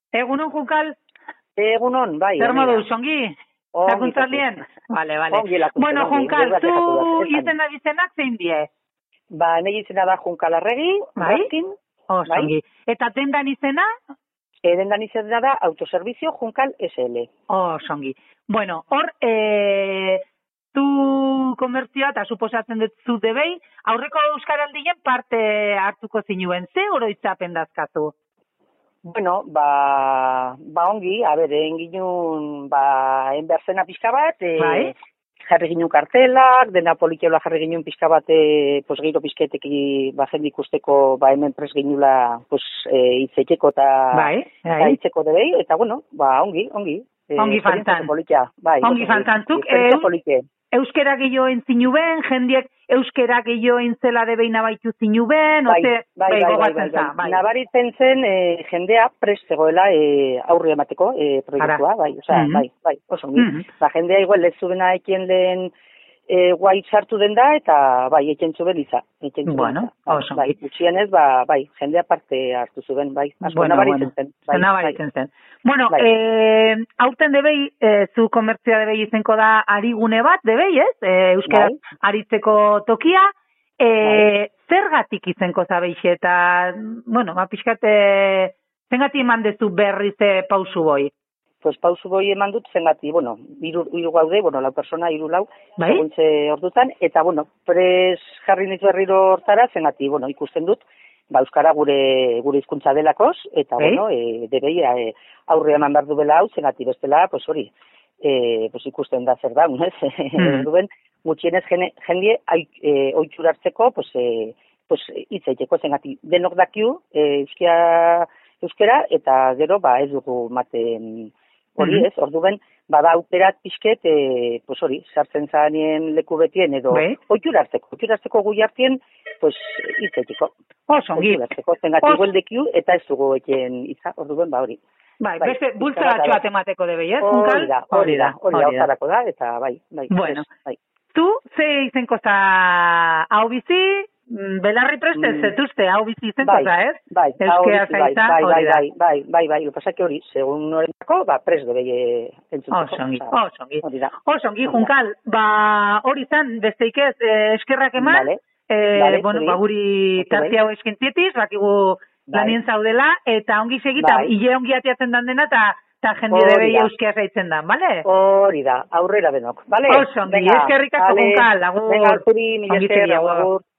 Egunon, Junkal? Egunon, bai. Zer moduz, ongi? Lakuntzalien? Vale. Bueno, Junkal, zu izena bizenak zein die? Ba, nahi izena da Junkal Arregi, Raskin. Ongi. Eta dendan izena? Dendan izena da Autoservizio Junkal SL. Ongi. Bueno, hor, zu komertzioa eta suposatzen dut zu debei, aurreko euskaraldien parte hartuko zinuen, ze oroitzapen dazkatu? Bueno, ba ongi, egin ginun, enberzena pixka bat, jarri ginun kartelak, dena politxeola jarri ginun pixka bat, giro pixketeki jende ikusteko, hemen pres ginula, hitzeteko eta hitzeko debei, eta bueno, ongi. Ongi fantan. Ongi fantantzuk. Euskera gehioen zinuben, jendiek euskera gehioen zela debeina baitu zinuben, bai. Nabaritzen zen jendea prest zegoela aurre emateko proiektua, bai, oso ongi. Jendea igual ez zubena ekien lehen guai sartu den da, eta bai, eken zuben iza. Bueno, oso ongi. Gutxienez, jendea parte hartu zuben, bai. Nabaritzen zen. Bueno, aurten debei, zu komertzia debei izenko da arigune bat, debei, ez? Euskara aritzeko tokia. Zergatik izenko zabeixe eta, bueno, pixkat, zengati eman dezu berriz pausu boi? Pues pausu boi eman dut zengati, bueno, iru gaude, lau persona, seguntze ordutan, eta, bueno, pres jarri nitu berriro hortara, zengati, bueno, ikusten dut, euskara gure hizkuntza delakoz, eta, bueno, debei aurre eman behar duela hau, zengati bestela, hori, ikusten da zer daun, ez? Duen, gutxienez jendie oitxurartzeko, hitzaiteko, zengati, denok dakiu, euskera, eta gero, ez dugu maten hori, ez? Orduen, bada aukerat pixket, sartzen zanien leku betien, edo oitxurartzeko gui hartien, hitzaiteko. Osongi. Zengati gueldekiu, eta ez dugu eken itza, orduen, hori. Beste bultzaratxoa temateko debei, ez? Hori da, hortarako da, eta bai. Bueno, zu, ze izenko za hau bizi, belarri preste zetuzte, hau bizi izenko za, ez? Bai, lopasake hori, segun horretako, prest debei entzuteko. Osongi, Junkal, hori zan, besteik ez, eskerrak eman, guri tarti hau eskintietiz, bakigu lanien zaudela, eta ongi segita, hile ongi atiatzen dan dena, eta jende debei euskera zaitzen dan, bale? Hori da, aurrera denok, bale? Osongi, eskerrik asko, Junkal, agur. Venga, agur, mila esker, agur.